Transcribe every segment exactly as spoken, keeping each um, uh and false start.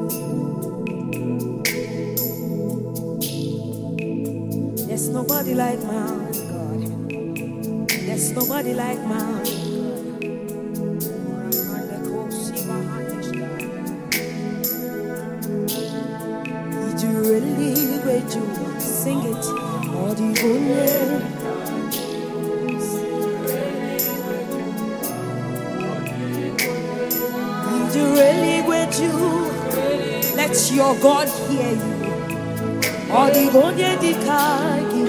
There's nobody like my God. There's nobody like my God. Did you really wait to sing it? Or do you only? Did you really wait to let your God hear you? Odigonye dikagi,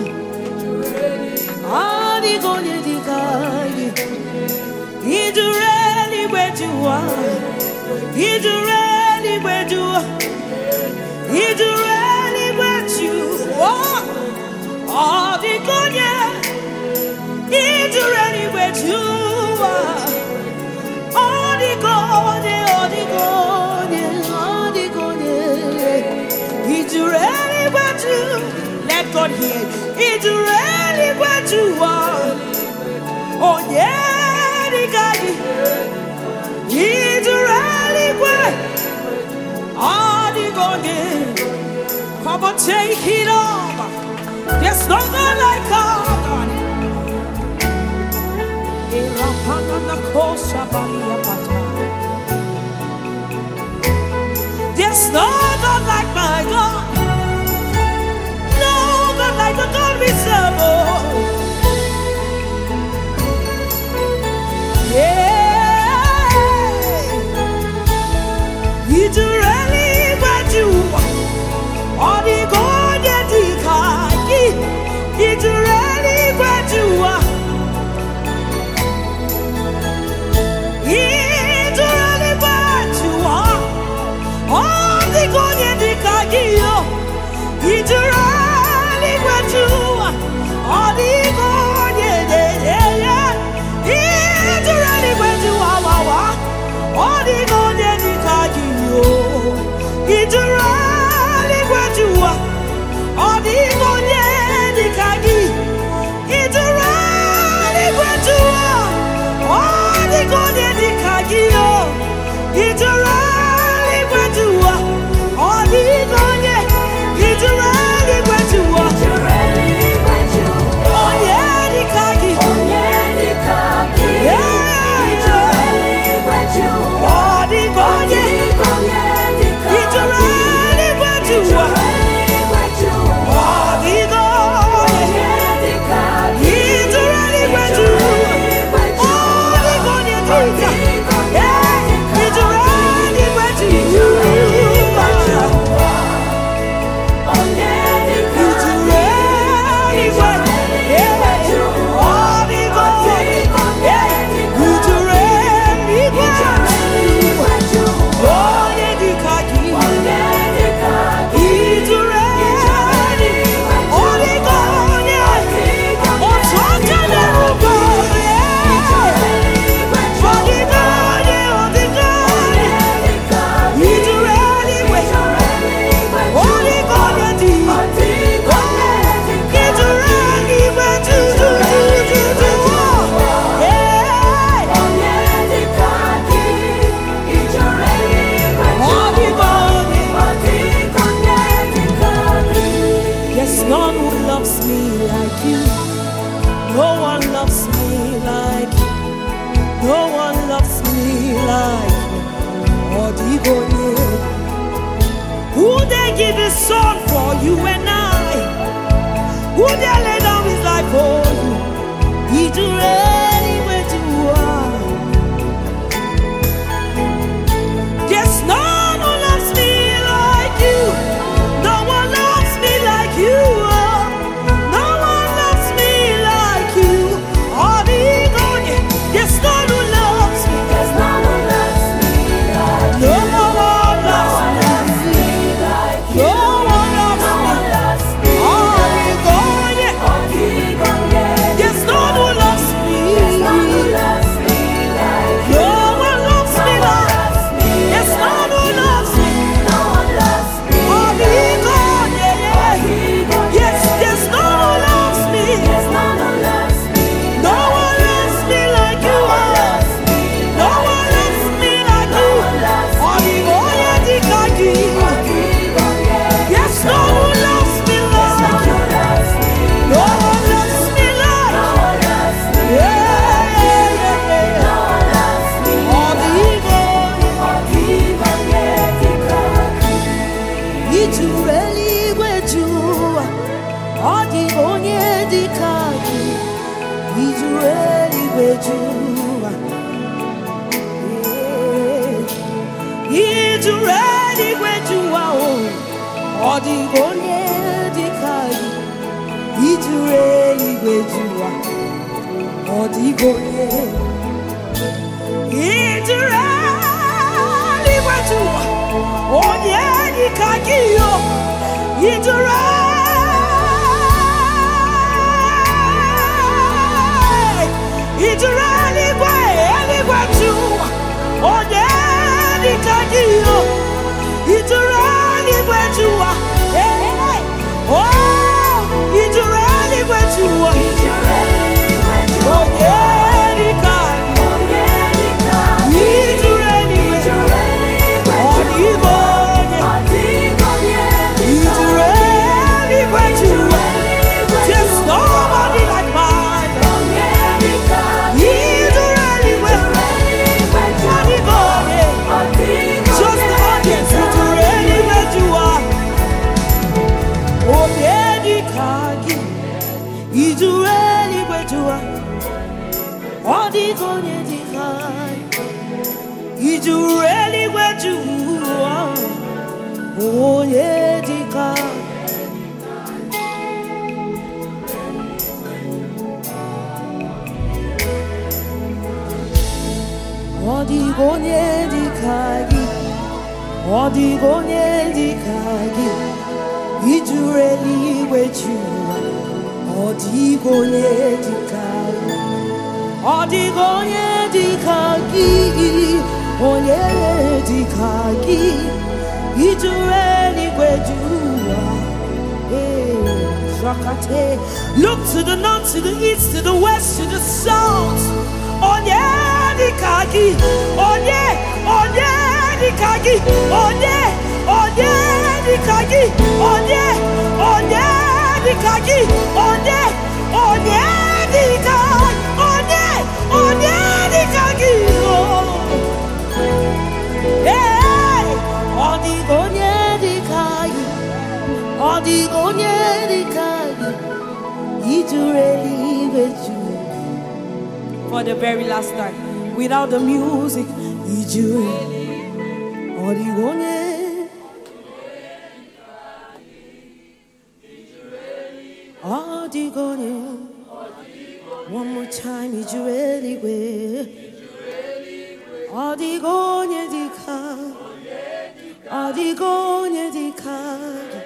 Odigonye dikagi. Did you really where you are? Did you really where you are? Did you really where you are? Odigonye, did you really where you are? Odigonye, Odigonye, Odigonye. Did you really where you? Let God hear. It's really where you are. Oh yeah, the guy. It's really where. Oh, the God. Come on, take it over. There's no God like our God. There's no God like my God. Like the God we serve, oh. Yeah, He's really what you are. The God that He can give, He's really what you are. He's really what you are. Oh, the God that He can give, He's really. All the God, yeah, yeah, yeah, yeah. It's really where you are, wow, wow. All the God, yeah, the God, you. It's really where you are. All the God, yeah, the God, it's really where you are. All the God, yeah, the God, it's really where you are. All the God, yeah, it's really where you are. Who they give his son for you and I? Who they lay down his life for you? He's ready where you are. There's none who loves me like you. No one loves me like you. No one loves me like you. Oh, there's none who loves me. There's none who loves me like you. No one loves me. No one loves me. Oh, there's none who loves me. There's none who loves me like you. No one loves me like. There's none who ijuru eluigwe jụwa o ọ dịghị onye dịka gị ijuru eluigwe jụwa ọ dịghị onye ijuru eluigwe jụwa onye dịka gị o ijuru ijuru eluigwe eluigwe jụwa onye dịka gị o ijuru eluigwe jụwa oh ijuru eluigwe jụwa onye dịka gị ijuru eluigwe ọ dịghị onye ijuru eluigwe jụwa there's nobody like mine ijuru eluigwe ọ dịghị onye just the audience ijuru eluigwe jụwa onye dịka gị ijuru eluigwe jụwa ọ dịghị onye dịka gị ijuru eluigwe jụwa onye dịka ọ dịghị onye dịka gị ọ dịghị onye dịka gị ijuru eluigwe jụwa ọ dịghị onye dịka gị ọ dịghị onye dịka gị onye dịka gị ijuru eluigwe jụwa look to the north, to the east, to the west, to the south. Onye dịka gị onye onye dịka gị onye onye dịka gị onye onye dịka gị onye onye dịka onye onye dịka gị ọ dịghị onye dịka gị ọ dịghị onye dịka gị ijuru eluigwe jụwa. For the very last time, without the music, ijuru ọ dịghị onye ọ dịghị onye. One more time, ijuru eluigwe ọ dịghị onye dịka ọ dịghị onye dịka gị.